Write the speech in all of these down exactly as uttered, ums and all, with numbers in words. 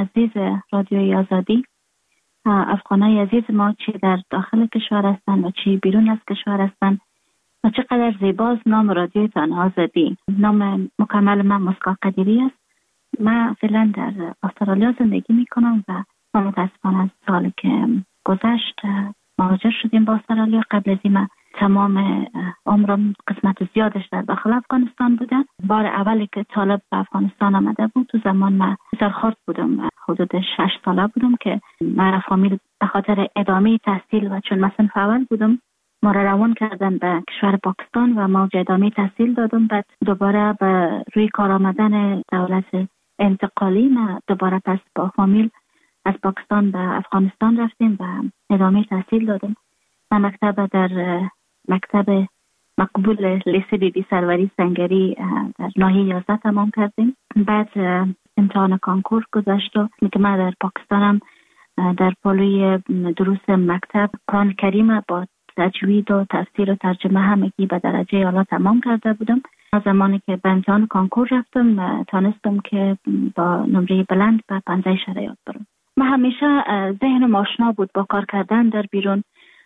عزیز رادیوی آزادی، افغانای عزیز ما چه در داخل کشور هستند و چه بیرون از کشور هستند و چقدر زیباست نام رادیویتان آزادی. نام مکمل من مسکا قدیری است. من فعلا در استرالیا زندگی میکنم و ما متاسفانه از سال که گذشت مهاجر شدیم با استرالیا. قبل از این تمام عمرم قسمت زیادش در داخل افغانستان بوده. بار اولی که طالب به افغانستان آمده بود تو زمان من بسیار خرد بودم، حدود شش ساله بودم که من فامیل به خاطر ادامه تحصیل و چون مثلا اول بودم ما را روان کردن به کشور پاکستان و ما ادامه تحصیل دادم. بعد دوباره به روی کار آمدن دولت انتقالی ما دوباره پس با فامیل از پاکستان به افغانستان رفتیم و ادامه تحصیل دادم. من مکتب در مکتب مقبول لیسه بی بی سروری سنگری در ناحیه یازده تمام کردیم. بعد امتحان کانکور گذشت و که من در پاکستانم در پالوی دروس مکتب قرآن کریم با تجوید و تفسیر و ترجمه همگی به درجه اعلی تمام کرده بودم. زمانی که به امتحان کانکور رفتم تانستم که با نمره بلند به پنجه شرایط برم. من همیشه ذهنم آشنا بود با کار کردن در بیرون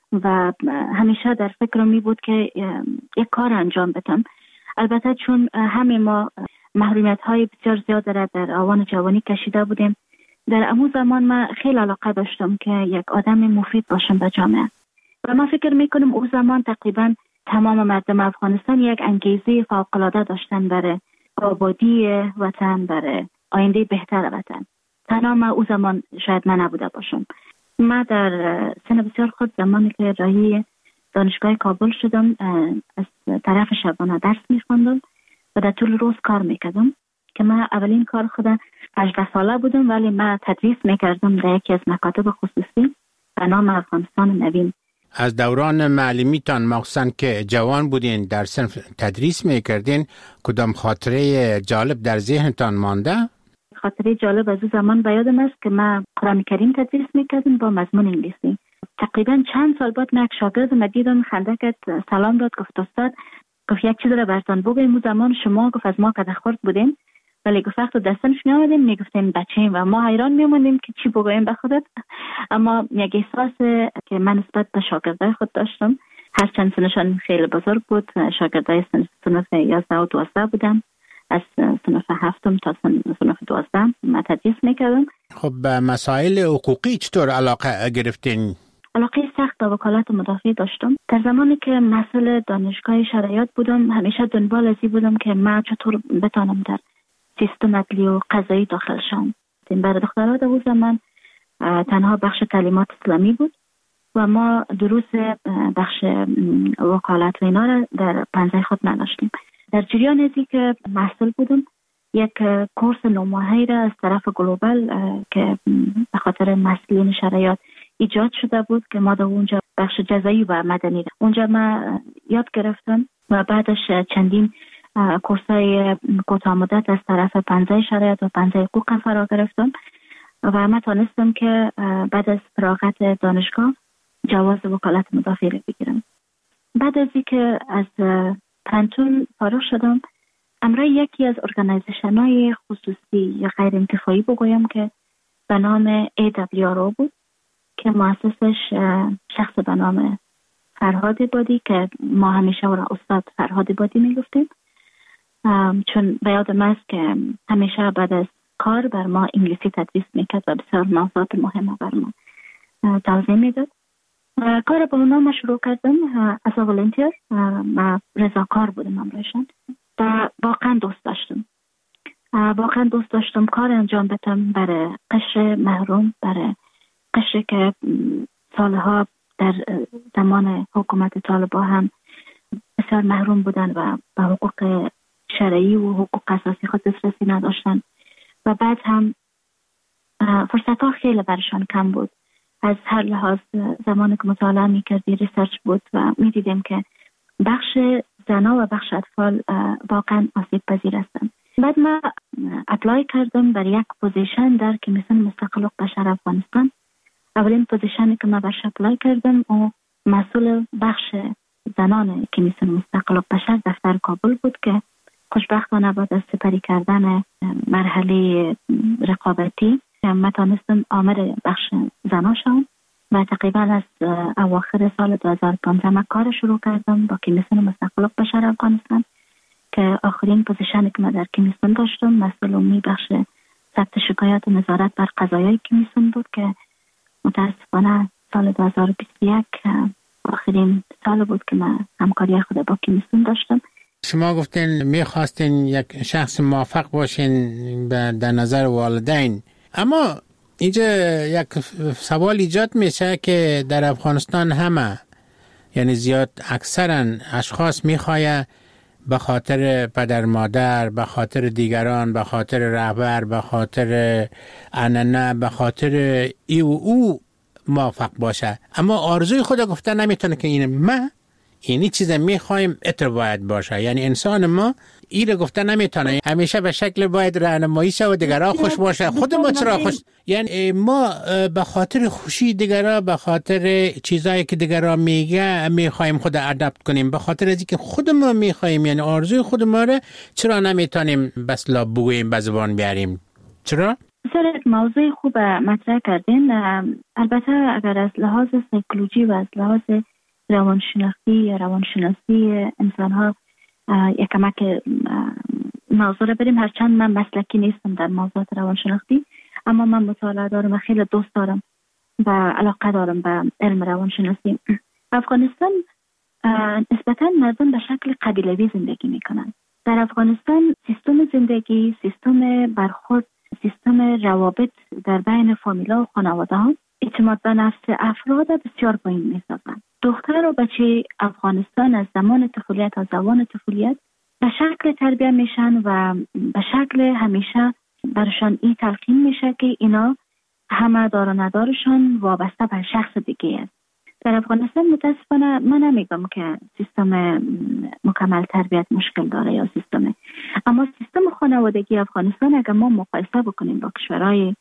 و همیشه در فکرم می بود که یک کار انجام بدم. البته چون همه ما محرومیت های بسیار زیاد را در آوان جوانی کشیده بودیم، در امو زمان من خیلی علاقه داشتم که یک آدم مفید باشم به جامعه و من فکر میکنم او زمان تقریبا تمام مردم افغانستان یک انگیزه فوق‌العاده داشتن برای آبادی وطن، برای آینده بهتر وطن. تنها من او زمان شاید من نبوده باشم. من در سن بسیار خود زمانی که راهی دانشگاه کابل شدم از طرف شبانه درس میخوندم و در طول روز کار میکردم که من اولین کار خودم هجده ساله بودم، ولی من تدریس میکردم در یکی از مکاتب خصوصی به نام افغانستان نوین. از دوران معلمیتان مخصوصا که جوان بودین در صنف تدریس میکردین، کدام خاطره جالب در ذهنتان مانده؟ خاطره جالب از اون زمان به یادم است که من قرآن کریم تدریس میکردم با مضمون انگلیسی. تقریبا چند سال بعد من یک شاگردم دیدم خنده کرد، سلام داد، گفت استاد، گفت یک چیز را براتون بگم. اون زمان شما گفت از ما قد خورد بودین، ولی گفت وقت در صنف می آمدیم میگفتین بچه‌ایم و ما حیران میموندیم که چی بگوییم به خودت. اما یک احساس که من نسبت به شاگردای خود داشتم، هرچند سنشان خیلی بزرگ بود، شاگردای صنف یازده و دوازده بودن، از صنف هفتم تا صنف دوازده من تدریس میکردم. خب به مسائل حقوقی چطور علاقه گرفتین؟ علاقه سخت به وکالت مدافع داشتم. در زمانی که مسئول دانشگاه شرایط بودم همیشه دنبال ازی بودم که من چطور بتانم در سیستم عدلی و قضایی داخل شم. برای دخترها در اون زمان تنها بخش تعلیمات اسلامی بود و ما دروس بخش وکالت و اینا را در پنجه خود نداشتیم. در جریان ازی که مسئول بودم یک کورس نوماهی را از طرف گلوبال که به خاطر مسئولین شرایط ایجاد شده بود که ما در اونجا بخش جزایی و مدنی را اونجا ما یاد گرفتم و بعدش چندین کورسای کوتاه مدت از طرف پنجه شرایط و پنجه حقوق فرا گرفتم و من تانستم که بعد از فراغت دانشگاه جواز وکالت مدافع را بگیرم. بعد از اینکه از پانتون فارغ شدم، امروز یکی از ارگانیزیشن های خصوصی یا غیر انتفاعی بگویم که به نام ای دبلیو آر او بود که مؤسسش شخص به نام فرهاد عبادی که ما همیشه او را استاد فرهاد عبادی میگفتیم، چون به یادم است که همیشه بعد از کار بر ما انگلیسی تدریس میکرد و بسیار موضوعات مهمه بر ما توضیح میداد. کار با اونا شروع کردم از والنتیر. من رضاکار بودم امروزشان و واقعا دوست داشتم واقعا دوست داشتم کار انجام بدم برای قشر محروم، برای قشر که سالها در زمان حکومت طالبان هم بسیار محروم بودن و به حقوق شرعی و حقوق اساسی خود دسترسی نداشتن و بعد هم فرصت ها خیلی برشان کم بود. از هر لحاظ زمانی که مطالعه میکردی ریسرچ بود و میدیدیم که بخش زنا و بخش اطفال واقعا آسیب پذیر هستند. بعد من اپلای کردم برای یک پوزیشن در کمیسیون مستقل حقوق بشر افغانستان. اولین پوزیشنی که من برش اپلای کردم او مسئول بخش زنان کمیسیون مستقل حقوق بشر دفتر کابل بود که خوشبختانه بعد از سپری کردن مرحله رقابتی من تانستم آمر بخش زنا شدم و تقریبا از اواخر سال دو هزار و پانزده من کار شروع کردم با کمیسیون مستقل بشر افغانستان که آخرین پوزیشنی که من در کمیسیون داشتم مسئول عمومی بخش ثبت شکایات و نظارت بر قضایای کمیسیون بود که متاسفانه سال دو هزار و بیست و یک آخرین سال بود که من همکاری خود با کمیسیون داشتم. شما گفتین میخواستین یک شخص موفق باشین در نظر والدین، اما اینجا یک سوال ایجاد میشه که در افغانستان همه، یعنی زیاد اکثرا اشخاص میخواه به خاطر پدر مادر، به خاطر دیگران، به خاطر رهبر، به خاطر عنعنه، به خاطر ای و او موفق باشه، اما آرزوی خود گفته نمیتونه که این ما اینی چیز میخوایم اتر باید باشه. یعنی انسان ما این رو گفته نمیتونه، همیشه به شکل باید راهنمایی شه و دیگران خوش باشه. خود ما چرا خوش؟ یعنی ما به خاطر خوشی دیگران، به خاطر چیزایی که دیگران میگه میخوایم خود ادپت کنیم، به خاطر از اینکه خود ما میخوایم، یعنی آرزوی خود ما رو چرا نمیتونیم بس لا بگوییم، به زبان بیاریم؟ چرا؟ بسیار یک موضوع خوب مطرح کردین. البته اگر از لحاظ سایکولوژی و از لحاظ روانشناختی یا روانشناسی انسان ها یک کمک موضوع رو بریم، هرچند من مسلکی نیستم در موضوعات روانشناختی، اما من مطالعه دارم و خیلی دوست دارم و علاقه دارم به علم روانشناسی. افغانستان نسبتاً مردم به شکل قبیلوی زندگی میکنن. در افغانستان سیستم زندگی، سیستم برخورد، سیستم روابط در بین فامیلا و خانواده ها اعتماد به نفس افراد بسیار پایین میسازن. دختر و بچه افغانستان از زمان طفولیت تا زمان طفولیت به شکل تربیت میشن و به شکل همیشه برشان این تلقین میشه که اینا همه دار و ندارشان وابسته به شخص دیگه است. در افغانستان متاسفانه من نمیگم که سیستم مکمل تربیت مشکل داره یا سیستم، اما سیستم خانوادگی افغانستان اگر ما مقایسه بکنیم با کشورهای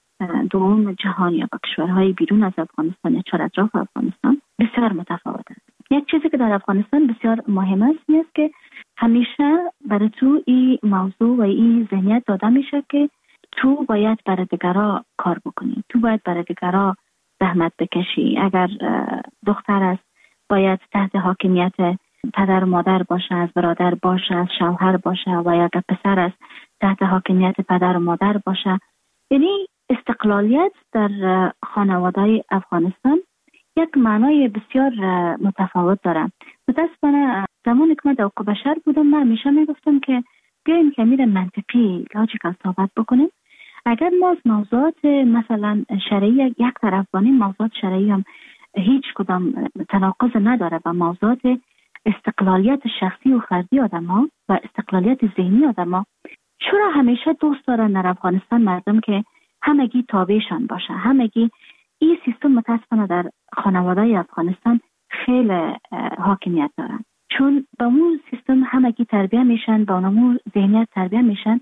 دوم جهان یا با کشورهای بیرون از افغانستان یا چهار اطراف افغانستان بسیار متفاوت است. یک چیزی که در افغانستان بسیار مهم است این است که همیشه برای تو این موضوع و این ذهنیت داده میشه که تو باید برای دیگران کار بکنی، تو باید برای دیگران زحمت بکشی. اگر دختر است باید تحت حاکمیت پدر و مادر باشه، از برادر باشه، از شوهر باشه، و اگر پسر است تحت حاکمیت پدر و مادر باشه. یعنی استقلالیت در خانواده افغانستان یک معنای بسیار متفاوت داره. متاسفانه زمانی که من در حقوق بشر بودم من همیشه میگفتم که بیاییم که امیر منطقی لاجیکال صحبت بکنیم. اگر ما از موضوعات مثلا شرعی یک طرف بانیم، موضوعات شرعی هم هیچ کدام تناقض نداره و موضوعات استقلالیت شخصی و فردی آدم ها و استقلالیت ذهنی آدم ها، چرا همیشه دوست دارن در افغانستان مردم که همگی تابعشان باشه؟ همگی این سیستم متاسفانه در خانواده افغانستان خیلی حاکمیت دارن، چون با اون سیستم همگی تربیت میشن، با اون ذهنیت تربیت میشن.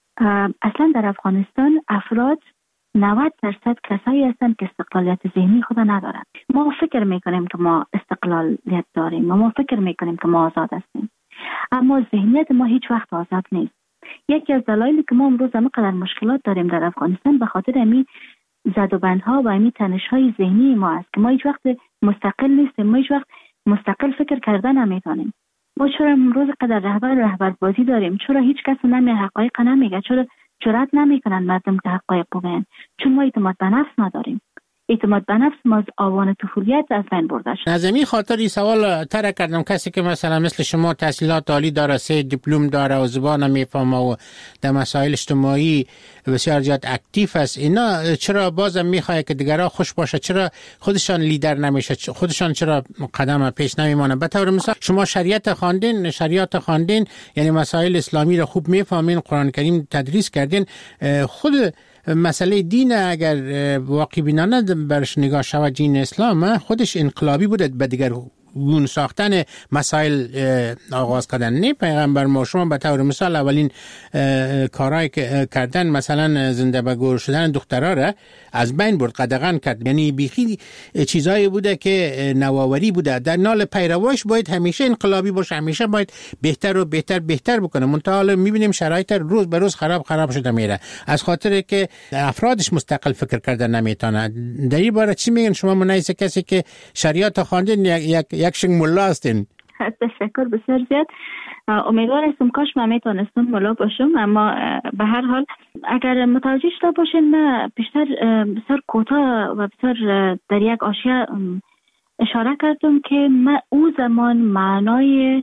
اصلا در افغانستان افراد نود درصد کسایی هستند که استقلالیت ذهنی خود ندارن. ما فکر میکنیم که ما استقلالیت داریم و ما فکر میکنیم که ما آزاد هستیم، اما ذهنیت ما هیچ وقت آزاد نیست. یکی از دلایلی که ما امروز همینقدر مشکلات داریم در افغانستان به خاطر همین زدوبندها و همین تنش‌های ذهنی ما است که ما هیچ وقت مستقل نیستیم، ما هیچ وقت مستقل فکر کردن نمیتونیم. ما چرا امروز قدر رهبر رهبر بازی داریم؟ چرا هیچ کس نمی حقایق نمیگه؟ چرا جرأت نمیکنن مردم که حقایق بگن؟ چون ما اعتماد به نفس نداریم. اعتماد به نفس ما از آوان طفولیت از بین برده شد. از این خاطر این سوال طرح کردم، کسی که مثلا مثل شما تحصیلات عالی داره، سه دیپلم داره و زبان میفهمه و در مسائل اجتماعی بسیار زیاد اکتیو است، اینا چرا بازم میخواد که دیگران خوش باشه؟ چرا خودشان لیدر نمیشه؟ خودشان چرا قدم پیش نمیمونه؟ به طور مثال شما شریعت خواندین، شریعت خواندین، یعنی مسائل اسلامی رو خوب میفهمین، قرآن کریم تدریس کردین. خود مسئله دین اگر واقع بینانه برش نگاه شود، دین اسلام خودش انقلابی بوده به دیگر گون ساختن مسائل آغاز کردن. نه پیغمبر ما شما به طور مثال اولین کارهایی که کردن مثلا زنده به گور شدن دخترها را از بین برد، قدغن کرد. یعنی بیخی چیزایی بوده که نوآوری بوده. در نال پیرواش باید همیشه انقلابی باشه، همیشه باید بهتر و بهتر بهتر بکنه. منتها میبینیم شرایط روز به روز خراب خراب شده میره از خاطر که افرادش مستقل فکر کردن نمیتونه. در این باره چی میگن شما منایسه کسی که شریعت خواندین یک یک شنگ ملا هستین؟ تشکر بسیار زیاد. امیدوار هستم کاش من میتونستم ملا باشم، اما به هر حال اگر متوجه شده باشین من بیشتر بسیار کوتاه و بسیار در یک آشیه اشاره کردم که من او زمان معنای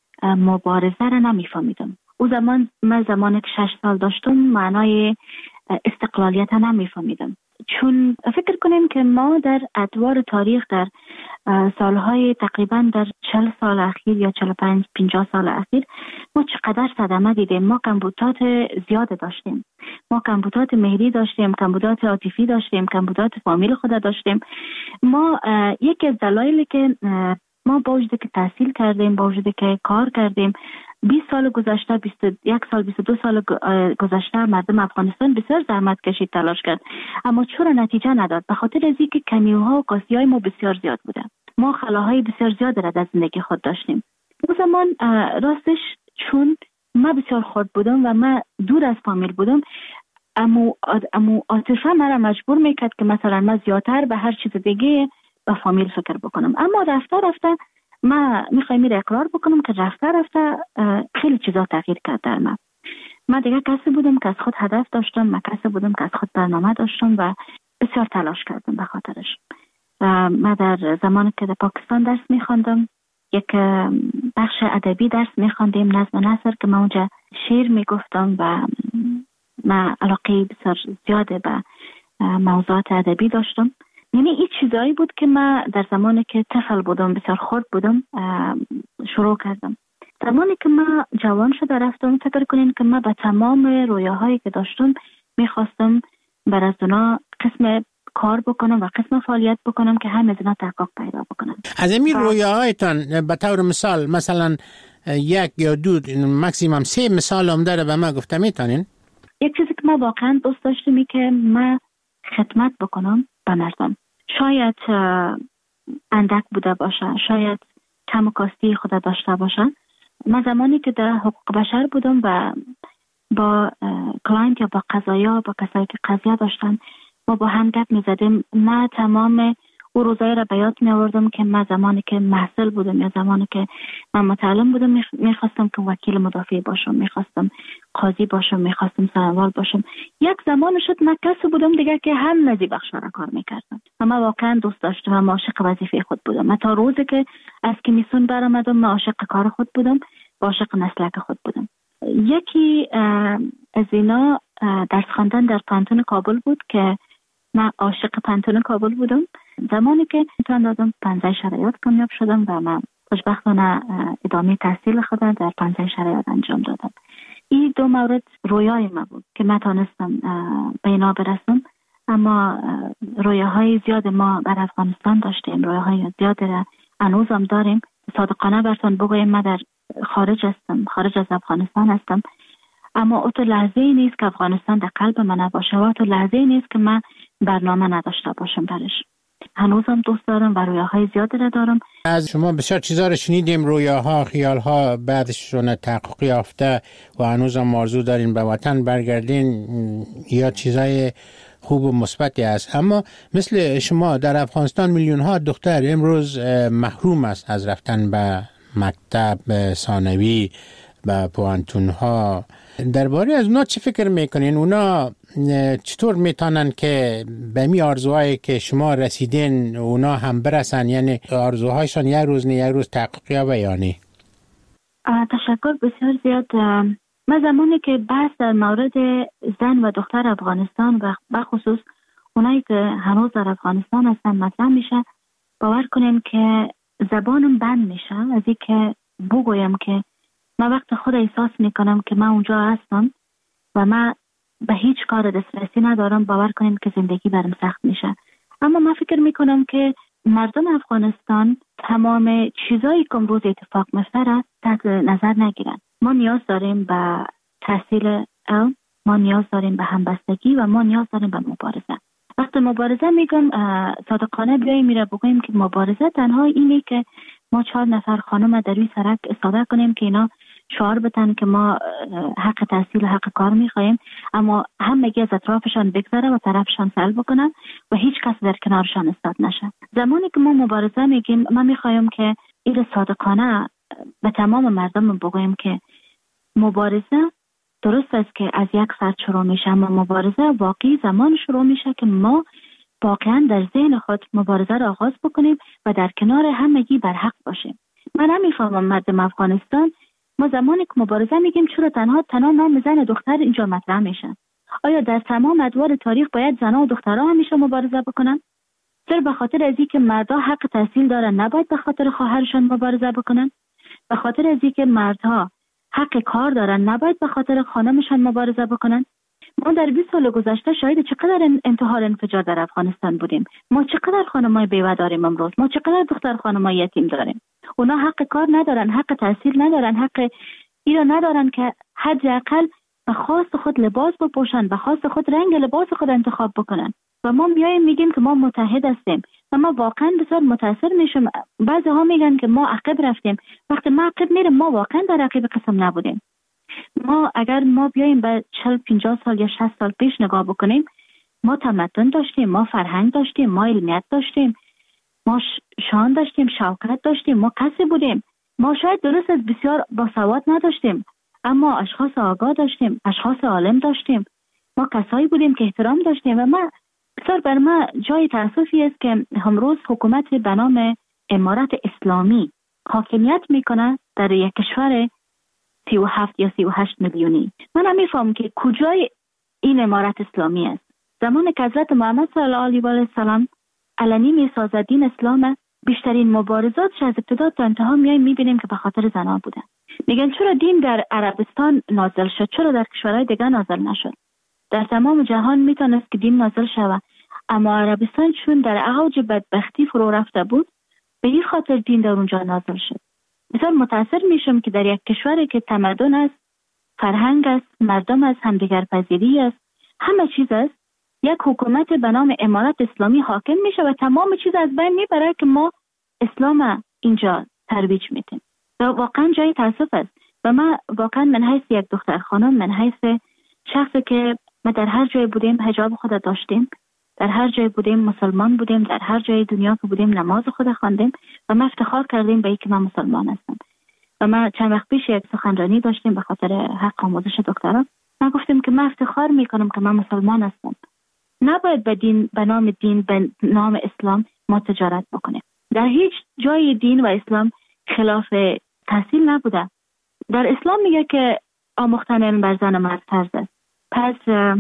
مبارزه را نمیفهمیدم. او زمان من زمانی که شش سال داشتم معنای استقلالیت را نمیفهمیدم. چون فکر کنیم که ما در ادوار تاریخ در سالهای تقریبا در چهل سال اخیر یا چهل و پنج پنجاه سال اخیر ما چقدر صدمه دیدیم. ما کمبودات زیاد داشتیم، ما کمبودات مهری داشتیم، کمبودات عاطفی داشتیم، کمبودات فامیل خود داشتیم. ما یکی از دلایلی که ما با وجودی که تحصیل کردیم، با وجودی که کار کردیم، بیست سال گذشته، بیست و یک سال، بیست و دو سال گذشته مردم افغانستان بسیار زحمت کشید، تلاش کرد، اما چرا نتیجه نداد؟ به خاطر از اینکه کمیوها و کاسیهای ما بسیار زیاد بوده. ما خلاهای بسیار زیاد را در زندگی خود داشتیم. اون زمان راستش چون ما بسیار خرد بودم و ما دور از فامیل بودم، اما اما عاطفه مرا مجبور میکرد که مثلا ما زیادتر به هر چیز دیگه به فامیل فکر بکنم. اما رفته رفته ما میخوایم میره اقرار بکنم که رفته رفته خیلی چیزا تغییر کرد در من. من دیگه کسی بودم که از خود هدف داشتم، من کسی بودم که از خود برنامه داشتم و بسیار تلاش کردم به خاطرش. من در زمانی که در پاکستان درس میخواندم، یک بخش ادبی درس میخواندیم، نظم نثر، که من اونجا شعر میگفتم و من علاقه بسیار زیاده به موضوعات ادبی داشتم. یعنی این چیزایی بود که من در زمانی که طفل بودم، بسیار خرد بودم، شروع کردم. زمانی که من جوان شده رفتم، فکر کنین که من به تمام رویاهایی که داشتم میخواستم بر از اونا قسم کار بکنم و قسم فعالیت بکنم که همه از اونا تحقق پیدا بکنم. از این رویاهایتان به طور مثال مثلا یک یا دو مکسیمم سه مثال هم داره به من گفته میتونین؟ یک چیزی که من واقعا دوست داشتم اینه که من خدمت بکنم به مردم. شاید اندک بوده باشه، شاید کم و کاستی خود داشته باشه. من زمانی که در حقوق بشر بودم و با کلاینت یا با قضایا، با کسایی که قضیه داشتن، ما با هم گپ می زدیم. من تمام او روزایی را به یاد می آوردم که من زمانی که محصل بودم یا زمانی که من متعلم بودم میخواستم که وکیل مدافع باشم، میخواستم قاضی باشم، میخواستم سروال باشم. یک زمان شد من کسی بودم دیگه که هم نزی بخشا را کار میکردم و من واقعا دوست داشتم و عاشق وظیفه خود بودم. من تا روزی که از کمیسیون برآمدم من عاشق کار خود بودم و عاشق مسلک خود بودم. یکی از اینا درس خواندن در پانتون کابل بود که من عاشق پانتون کابل بودم. زمانی که امتحان دادم پنجه شرایط کامیاب شدم و من خوشبختانه ادامه تحصیل خودم در پنجه شرایط انجام دادم. این دو مورد رویای من بود که من تانستم به اینا برسم، اما رویاهای زیاد ما بر افغانستان داشتیم، رویاهای زیاد را هنوزم داریم. صادقانه براتون بگویم من در خارج هستم، خارج از افغانستان هستم، اما او تو لحظه ای نیست که افغانستان در قلب من نباشه و او تو لحظه ای نیست که من برنامه نداشته باشم برش. هنوزم دوست دارم و رویاهای زیادی را دارم. از شما بسیار چیزا رو شنیدیم، رویاها، خیالها بعدشون تحقق یافته و هنوزم آرزو دارین به وطن برگردین یا چیزای خوب و مثبتی است. اما مثل شما در افغانستان میلیون ها دختر امروز محروم است از رفتن به مکتب، به ثانوی، به پوانتون ها. درباره از اونا چی فکر میکنین؟ اونا چطور میتونن که به می آرزوهایی که شما رسیدین اونا هم برسن؟ یعنی آرزوهایشان یک روز نه یک روز تحقق یابه یا نه؟ تشکر بسیار زیاد. من زمانی که بحث در مورد زن و دختر افغانستان و بخصوص اونایی که هنوز در افغانستان هستن مطرح میشه، باور کنین که زبانم بند میشه از این که بگویم که من وقت خود احساس میکنم که من اونجا هستم و من به هیچ کار دسترسی ندارم. باور کنین که زندگی برام سخت میشه. اما من فکر میکنم که مردم افغانستان تمام چیزایی که امروز اتفاق میفته تحت نظر نگیرن. ما نیاز داریم به تحصیل علم، ما نیاز داریم به همبستگی و ما نیاز داریم به مبارزه. وقتی مبارزه میگم صادقانه بیاییم میره بگوییم که مبارزه تنها اینه که ما چهار نفر خانم در روی سرک استفاده کنیم که اینا شعار بتن که ما حق تحصیل و حق کار میخوایم، اما همگی از اطرافشان بگذره و طرفشان سلب بکنن و هیچ کس در کنارشان استاد نشه. زمانی که ما مبارزه میگیم، من میخوایم که این صادقانه به تمام مردم بگویم که مبارزه درست است که از یک فرد شروع میشه، اما مبارزه واقعی زمان شروع میشه که ما واقعا در ذهن خود مبارزه را آغاز بکنیم و در کنار همگی بر حق باشیم. من نمیفهمم مردم افغانستان، ما زمانی که مبارزه میگیم چرا تنها تنها نام زن و دختر اینجا مطرح میشن؟ آیا در تمام ادوار تاریخ باید زنها و دخترها همیشه مبارزه بکنن؟ صرف به خاطر از اینکه مردها حق تحصیل دارن نباید به خاطر خواهرشان مبارزه بکنن؟ به خاطر از اینکه مردها حق کار دارن نباید به خاطر خانمشان مبارزه بکنن؟ ما در بیست سال گذشته شاهد چقدر انتحار انفجار در افغانستان بودیم. ما چقدر خانمای بیوه داریم امروز، ما چقدر دختر خانمای یتیم داریم. اونا حق کار ندارن، حق تحصیل ندارن، حق ایرا ندارن که حداقل به خواست خود لباس بپوشن، به خواست خود رنگ لباس خود انتخاب بکنن. و ما میایم میگیم که ما متحد هستیم و ما واقعا بسیار متاثر میشم. بعضی ها میگن که ما عقب رفتیم. وقتی ما عقب میریم، ما واقعا در عقب قسم نبودیم. ما اگر ما بیایم به چهل پنجاه سال یا شصت سال پیش نگاه بکنیم، ما تمدن داشتیم، ما فرهنگ داشتیم، ما علمیت داشتیم، ما شان داشتیم، شوکت داشتیم، ما کسی بودیم. ما شاید درست از بسیار باسواد نداشتیم، اما اشخاص آگاه داشتیم، اشخاص عالم داشتیم. ما کسایی بودیم که احترام داشتیم. و ما بسیار بر ما جای تأسفی است که امروز حکومت به نام امارت اسلامی حاکمیت میکنه در یک کشور سی و هفت یا سی و هشت میلیونی. من نمیفهم که کجای این امارت اسلامی است. زمان که حضرت محمد صلی الله علیه و السلام علنی میسازد دین اسلام، بیشترین مبارزاتش از ابتدا تا انتها میایم میبینیم که به خاطر زنا بوده. میگن چرا دین در عربستان نازل شد، چرا در کشورهای دیگه نازل نشد؟ در تمام جهان میتونست که دین نازل شود، اما عربستان چون در اوج بدبختی فرو رفته بود، به این خاطر دین در اونجا نازل شد. بسیار متاثر میشم که در یک کشوری که تمدن است، فرهنگ است، مردم است، همدیگر پذیری است، همه چیز است، یک حکومت به نام امارت اسلامی حاکم میشه و تمام چیز از بین میبره که ما اسلام اینجا ترویج میدیم. و واقعا جای تاسف است. و من واقعا من حیث یک دختر خانم، من حیث شخصی که ما در هر جای بودیم حجاب خود داشتیم، در هر جای بودیم مسلمان بودیم، در هر جای دنیا که بودیم نماز خود خواندیم و ما افتخار کردیم به اینکه من مسلمان هستم. و ما چند وقت پیش یک سخنرانی داشتیم به خاطر حق آموزش دکترا. ما گفتیم که من افتخار میکنم که من مسلمان هستم. نباید به دین، به نام دین، به نام اسلام ما تجارت بکنیم. در هیچ جای دین و اسلام خلاف تحصیل نبوده. در اسلام میگه که آموختن علم بر زن و مرد فرض است. پس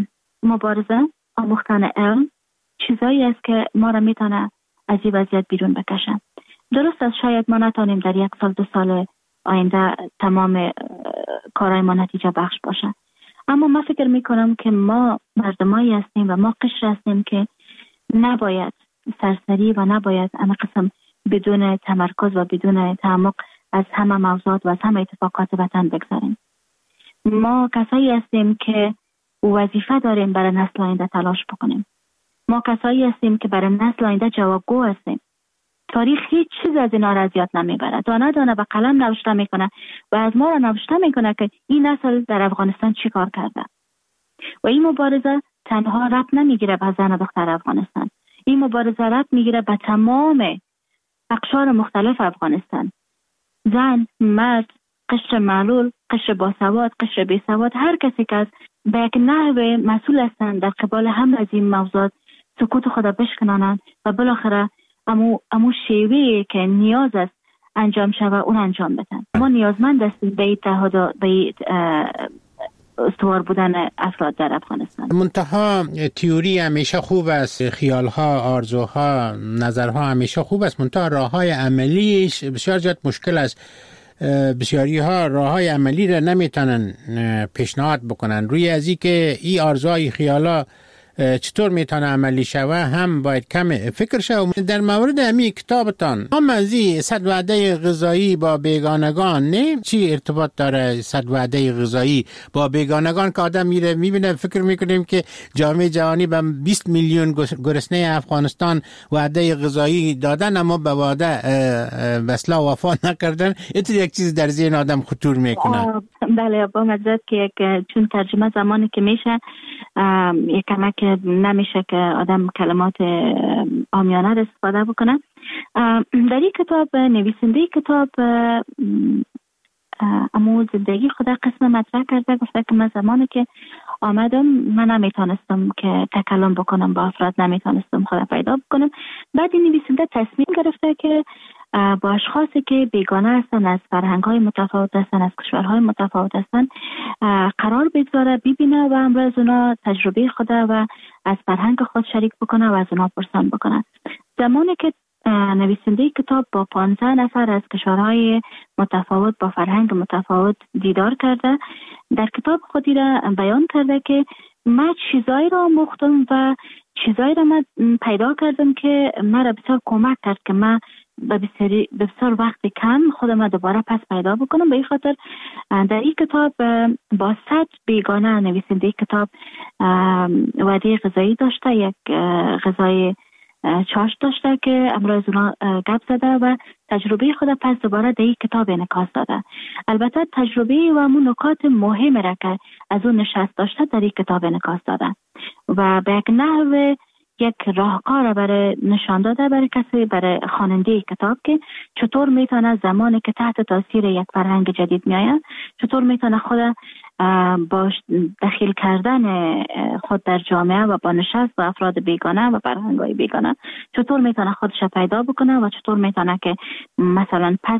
مبارزه، آموختن علم چیزایی است که ما را میتونه از این وضعیت بیرون بکشه. درست است شاید ما نتونیم در یک سال دو سال آینده تمام کارهای ما نتیجه بخش باشه، اما من فکر میکنم که ما مردمایی هستیم و ما قشر هستیم که نباید سرسری و نباید همه قسم بدون تمرکز و بدون تعمق از همه موضوعات و از همه اتفاقات وطن بگذاریم. ما کسایی هستیم که وظیفه داریم برای نسل آینده تلاش بکنیم. ما کسایی هستیم که برای نسل آینده جوابگو هستیم. تاریخ هیچ چیز از اینا را از یاد نمیبره. دانه دانه به قلم نوشته میکنه و از ما را نوشته میکنه که این نسل در افغانستان چی کار کرده. و این مبارزه تنها ربط نمیگیره به زن و دختر افغانستان. این مبارزه ربط میگیره به تمام اقشار مختلف افغانستان. زن، مرد، قشر معلول، قشر باسواد، قشر بیسواد، هر کسی که از به یک نحو مسئول هستند در قبال هم از این موضوعات سکوت خود بشکنانند و بالاخره امو, امو شیوهی که نیاز است انجام شود اون انجام بدن. ما نیازمند هستیم به اتحاد، به استوار بودن افراد در افغانستان. منتها تئوری همیشه خوب است، خیالها، آرزوها، نظرها همیشه خوب است، منتها راههای عملیش بسیار زیاد مشکل است. بسیاری ها راه های عملی را نمیتونن پیشنهاد بکنن روی ازی که این آرزوهای خیالا چطور میتونه عملی شوه هم باید کم فکر شوه. در مورد امی کتابتان هم ازی صد وعده غذایی با بیگانگان نه چی ارتباط داره؟ صد وعده غذایی با بیگانگان که آدم میره میبینه فکر میکنیم که جامعه جهانی به بیست میلیون گرسنه افغانستان وعده غذایی دادن اما به وعده بسلا وفا نکردن. اینطور یک چیز در ذهن آدم خطور میکنه. بله با مزد که یک چون ترجمه زمانی که میشه یک کمک نمیشه که آدم کلمات عامیانه را استفاده بکنه. در این کتاب نویسنده کتاب امو زندگی خدا قسم مطرح کرده، گفته که من زمانی که آمدم من نمیتونستم که تکلم بکنم با افراد، نمیتونستم خدا پیدا بکنم. بعد این نویسنده تصمیم گرفته که با اشخاصی که بیگانه هستن، از فرهنگ‌های متفاوت هستن، از کشورهای متفاوت هستن قرار بگذاره، ببینه و امروز اونا تجربه خدا و از فرهنگ خود شریک بکنه و از اونا پرسان بکنه. زمانی که نویسنده کتاب با پانزده نفر از کشورهای متفاوت با فرهنگ متفاوت دیدار کرده، در کتاب خودی را بیان کرده که من چیزایی را آموختم و چیزایی را من پیدا کردم که مرا بسیار کمک کرد که من به بسیار وقت کم خودم دوباره پس پیدا بکنم. به این خاطر در این کتاب با صد بیگانه نویسنده کتاب وعده غذایی داشته، یک غذای چاش داشته که امروز اونا گپ زده و تجربه خود پس دوباره در این کتاب انعکاس داده. البته تجربه و همون نکات مهم را که از اون نشست داشته در این کتاب انعکاس داده و به یک نحو یک راهکار برای نشان داده برای کسی، برای خواننده کتاب که چطور میتونه زمانی که تحت تاثیر یک فرهنگ جدید میآید چطور میتونه خود با دخیل کردن خود در جامعه و با نشست با افراد بیگانه و فرهنگ‌های بیگانه چطور میتونه خودش پیدا بکنه و چطور میتونه که مثلا پس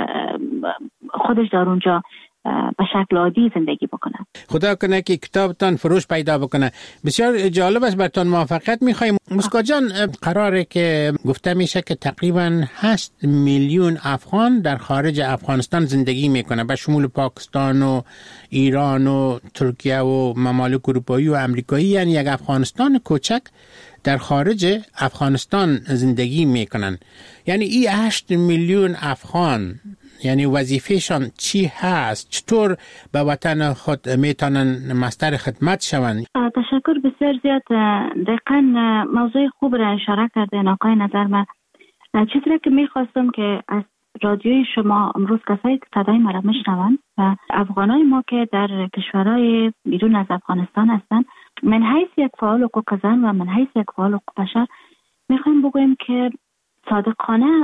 خودش در اونجا به شکل عادی زندگی بکنه. خدا کنه که کتابتان فروش پیدا بکنه. بسیار جالب است، براتون موفقیت میخوایم. مسکو جان، قراره که گفته میشه که تقریبا هشت میلیون افغان در خارج افغانستان زندگی میکنه، به شمول پاکستان و ایران و ترکیه و ممالک اروپایی و امریکایی، یعنی یک افغانستان کوچک در خارج افغانستان زندگی میکنن. یعنی این هشت میلیون افغان یعنی وظیفهشان چی هست؟ چطور به وطن خود میتونن مستر خدمت شوند؟ تشکر بسیار زیاد. دقیقاً موضوع خوب را اشاره کرده ناقای نظر من. چیزی که میخواستم که از رادیوی شما امروز کسایی که صدای ما را میشنوند و افغانای ما که در کشورهای بیرون از افغانستان هستند، من حیث یک فعال حقوق زن و من حیث یک فعال حقوق بشر میخوایم بگویم که صادقانه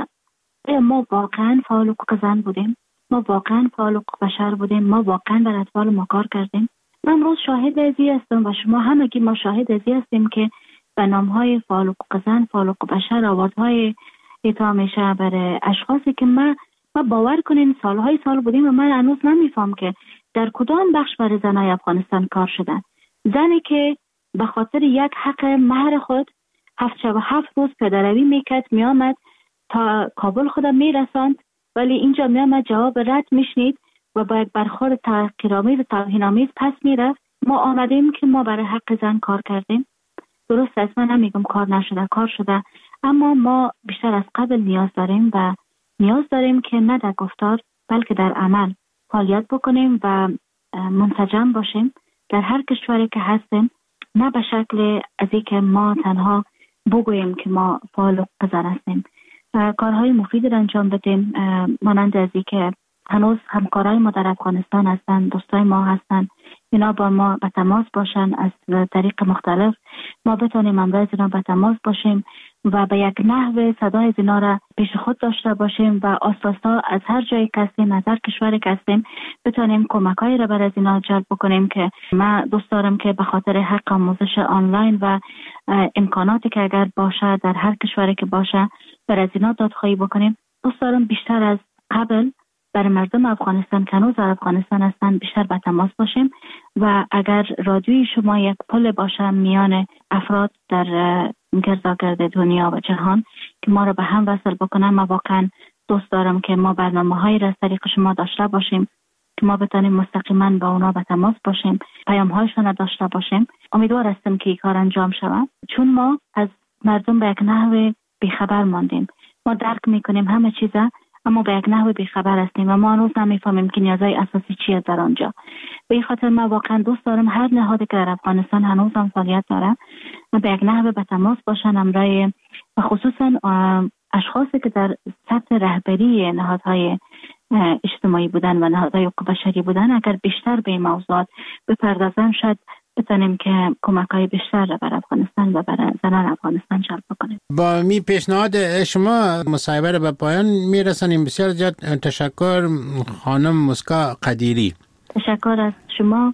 ما واقعا فعال حقوق زن بودیم، ما واقعا فعال حقوق بشر بودیم، ما واقعا در اطفال ما کار کردیم. من امروز شاهد ازی هستم و شما همگی ما شاهد ازی هستیم که به نامهای فعال حقوق زن، فعال حقوق بشر آوازهای اعطا میشه برای اشخاصی که ما ما باور کنین سالهای سال بودیم و من هنوز نمیفهم که در کدام بخش برای زنای افغانستان کار شده. زنی که به خاطر یک حق مهر خود هفت شب و هفت روز پدروی میکرد، میامد تا کابل خودم میرساند، ولی اینجا میامد جواب رد میشنید و با یک برخورد تحقیرآمیز و توهین‌آمیز پس میرفت. ما آمدیم که ما برای حق زن کار کردیم. درست است، من نمیگم کار نشده، کار شده، اما ما بیشتر از قبل نیاز داریم و نیاز داریم که نه در گفتار بلکه در عمل فعالیت بکنیم و منسجم باشیم در هر کشوری که هستیم، نه به شکل از اینکه ما تنها بگوییم که ما فعال زن هستیم. کارهای مفید را انجام بدیم، مانند از اینکه هنوز همکارای ما در افغانستان هستن، دوستای ما هستن، اینا با ما به تماس باشن، از طریق مختلف ما بتونیم امروز اینا به تماس باشیم و به یک نحو صدای اینا را پیش خود داشته باشیم و آساسا از هر جایی که هستیم، از هر کشوری که هستیم بتونیم کمکایی را برای از اینا جلب بکنیم. که من دوست دارم که به خاطر حق آموزش آنلاین و امکاناتی که اگر باشه در هر کشوری که باشه برای از اینا دادخواهی بکنیم. دوست دارم بیشتر از قبل برای مردم افغانستان که هنوز در افغانستان هستن بیشتر به تماس باشیم و اگر رادیوی شما یک پل باشه میان افراد در گرداگرد دنیا و جهان که ما رو به هم وصل بکنم، من واقعا دوست دارم که ما برنامه هایی را از طریق شما داشته باشیم که ما بتانیم مستقیما با اونا به تماس باشیم، پیام هایشان را داشته باشیم. امیدوار هستم که این کار انجام شود، چون ما از مردم به یک نحو بیخبر ماندیم. ما درک میکنیم همه چیزا، اما به یک نحو بیخبر هستیم و ما هنوز نمیفهمیم که نیازهای اساسی چیه در آنجا. به این خاطر ما واقعا دوست دارم هر نهادی که در افغانستان هنوز هم فعالیت داره به یک نحو به تماس باشن همراه، و خصوصا اشخاصی که در سطح رهبری نهادهای اجتماعی بودن و نهادهای حقوق بشری بودن اگر بیشتر به این موضوعات بپردازن، شاید بتانیم که کمک‌های بیشتر را بر افغانستان و بر زنان افغانستان جلب کنیم. با می پیشنهاد شما مصاحبه را به پایان میرسانیم. بسیار زیاد تشکر خانم مسکا قدیری. تشکر از شما.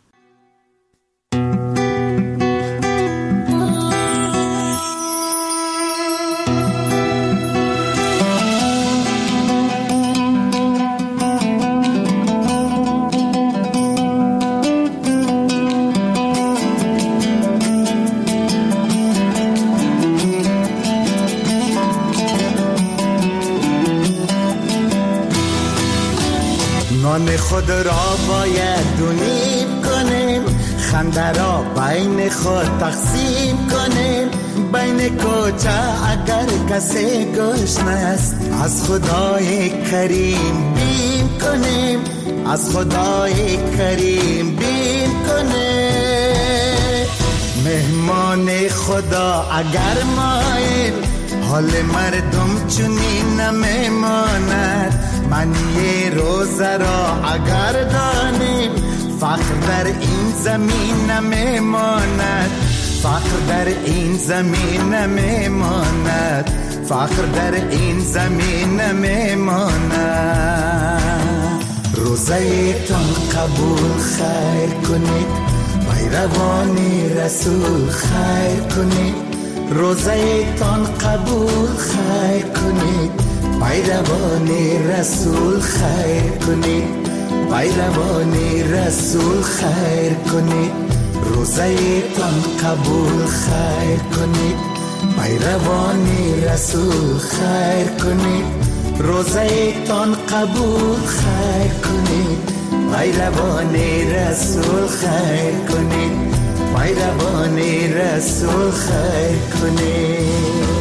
نان خود را باید دونیم کنیم، خنده را بین خود تقسیم کنیم. بین کوچه اگر کسی گشنه است، از خدای کریم بیم کنیم، از خدای کریم بیم کنیم. مهمان خدا اگر ماییم، حال مردم چنین نمیماند. معنی روزه را اگر دانیم، فقر در این زمین نمیماند، فقر در این زمین نمیماند، فقر در این زمین نمیماند. روزه تان قبول خیر کنید، پیروان رسول خیر کنید. روزه تان قبول خیر کنید، پیروان رسول خیر کنید، پیروان رسول خیر کنید. روزه تان قبول خیر کنید، پیروان رسول خیر کنید. روزه تان قبول خیر کنید، پیروان رسول خیر کنید، پیروان رسول خیر کنید.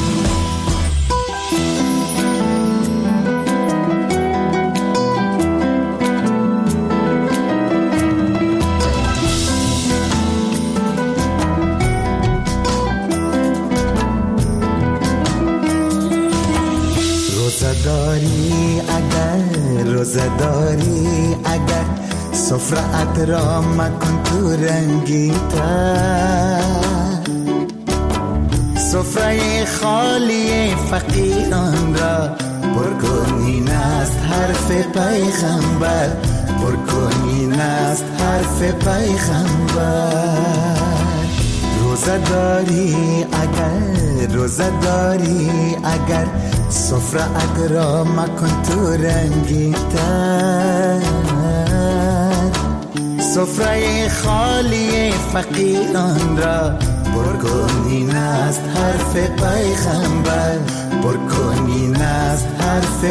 روزداری اگر روزداری اگر سفرت را مکن تو رنگی تر، سفره خالی فقیران را پرکنین است حرف پیغمبر، پرکنین است حرف پیغمبر. روزداری اگر روزداری اگر سفرت را مکن تو رنگی تر، سفره خالی فقیران را پرکنین است حرف پیغمبر، پرکنین است حرف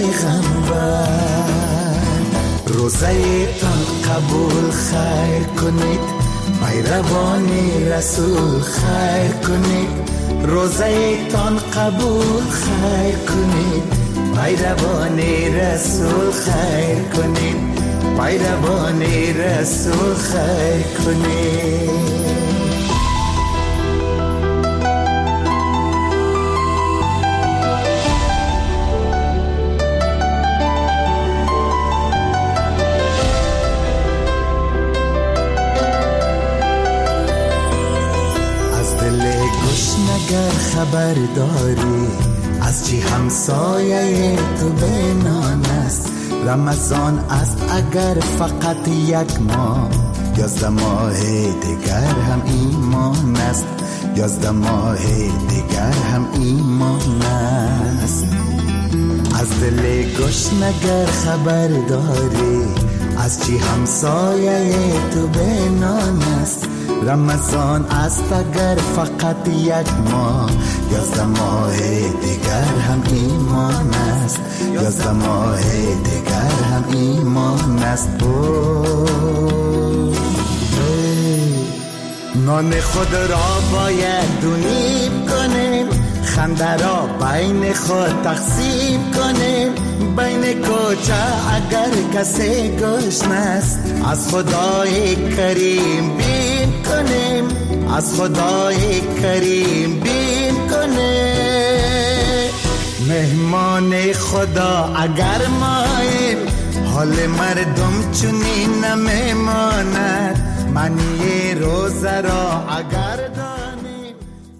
پیغمبر. روزه تان قبول خیر کنید، پیروان رسول خیر کنید. روزه تان قبول خیر کنید، پیروان رسول خیر کنید، پیروان رسول خیر کنید. اگر خبر داری از چی همسایه تو بینان است، رمضان است اگر فقط یک ماه، یازده ماه دیگر هم ایمان است، یازده ماه دیگر هم ایمان است. از دل گشنگر خبر داری از چی همسایه تو بینان است، رمضان است اگر فقط یک ماه، یازده ماه دیگر هم ایمان است، یازده ماه دیگر هم ایمان است. نان خود را باید دونیم کنیم، خنده را بین خود تقسیم کنیم. بین کوچه اگر کسی گشنه است، از خدای کریم بیم کنیم، از خدای کریم بیم کنیم. مهمان خدا اگر ماییم، حال مردم چونین نمیماند. معنی روزه را اگر